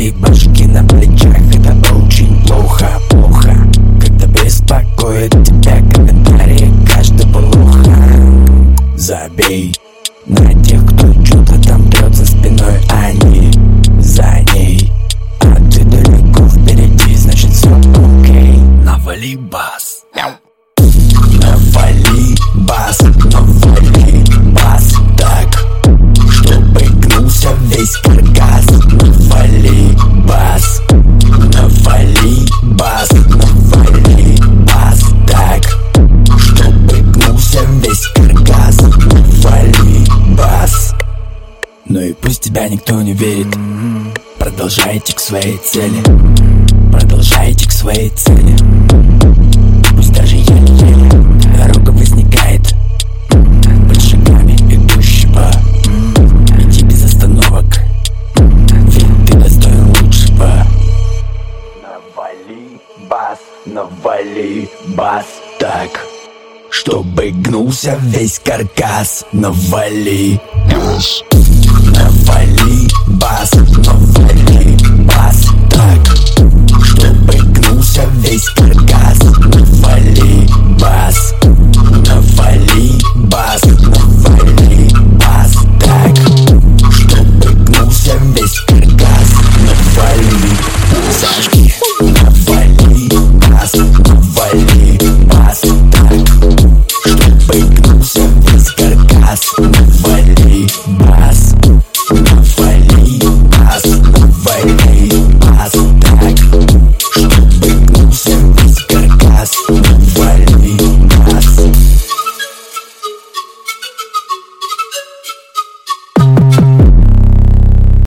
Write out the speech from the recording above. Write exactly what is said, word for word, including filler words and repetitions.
Три башки на плечах, это очень плохо, плохо. Когда беспокоит тебя комментарии, каждый плохо. Забей на тех, кто что-то там трет за спиной, они за ней, а ты далеко впереди, значит все окей. Навали бас, навали бас, навали бас так, чтобы гнулся весь каркас. Навали бас, навали бас, навали бас так, чтобы гнулся весь каркас. Навали бас. Ну и пусть тебя никто не верит, продолжайте к своей цели, продолжайте к своей цели. Пусть даже еле-еле дорога возникает под шагами идущего. Иди без остановок, ведь ты достоин лучшего. Навали бас, навали бас так, чтобы гнулся весь каркас. Навали бас, навали бас, навали